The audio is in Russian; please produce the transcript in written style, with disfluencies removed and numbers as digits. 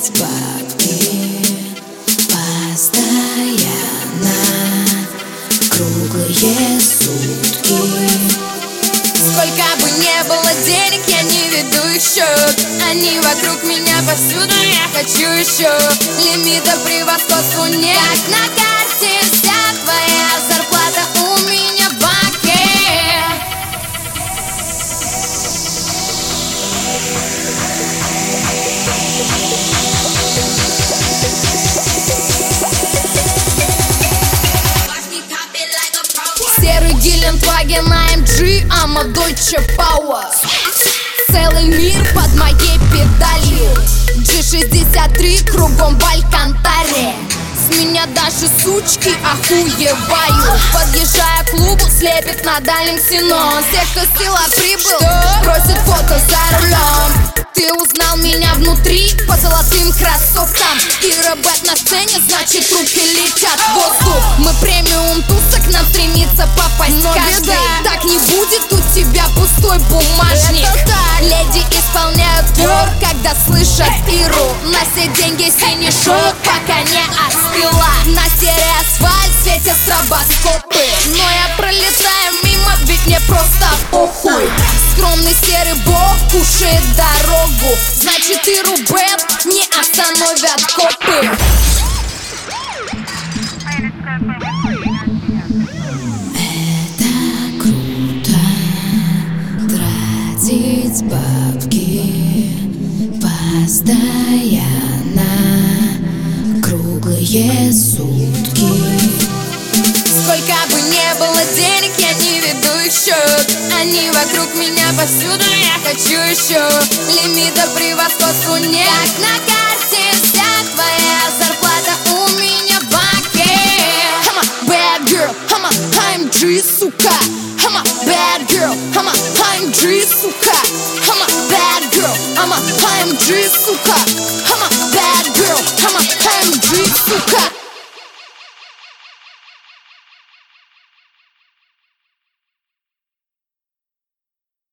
тратить бабки постоянно, круглые сутки. Сколько бы не было денег, я не веду их счет. Они вокруг меня повсюду, я хочу еще. Лимита превосходству нет. Как на карте вся твоя зарплата у меня в банке. Серый Гелендваген AMG, ама Deutsche Power. Целый мир под моей педалью. G63 кругом в Алькантаре. С меня даже сучки охуевают. Подъезжая к клубу, слепит на дальнем ксенон. Все, кто с села прибыл, просит фото за рулем. Ты узнал меня внутри по золотым кроссовкам. И рэбэт на сцене, значит руки летят в воздух. Мы премиум туса, к нам стремится попасть каждый. Так не будет у тебя пустой бумажник. Леди исполняют двор, когда слышат Иру. На все деньги синий шелк, пока не остыла. На серый асфальт светят стробоскопы. Но я пролетаю мимо, ведь мне просто похуй. Скромный серый бог кушает дорогу. Значит и Рубет не остановят копы. Это круто тратить бабки постоянно, круглые сутки. Сколько бы не было денег, я не веду их счет. Они вокруг меня повсюду, я хочу еще. Лимита превосходству нет. Как на карте вся твоя зарплата у меня в банке. I'm a bad girl, I'm a AMG, сука. I'm a bad girl, I'm a AMG, сука. I'm a bad girl, I'm a AMG, сука. I'm a bad girl, I'm a AMG, сука.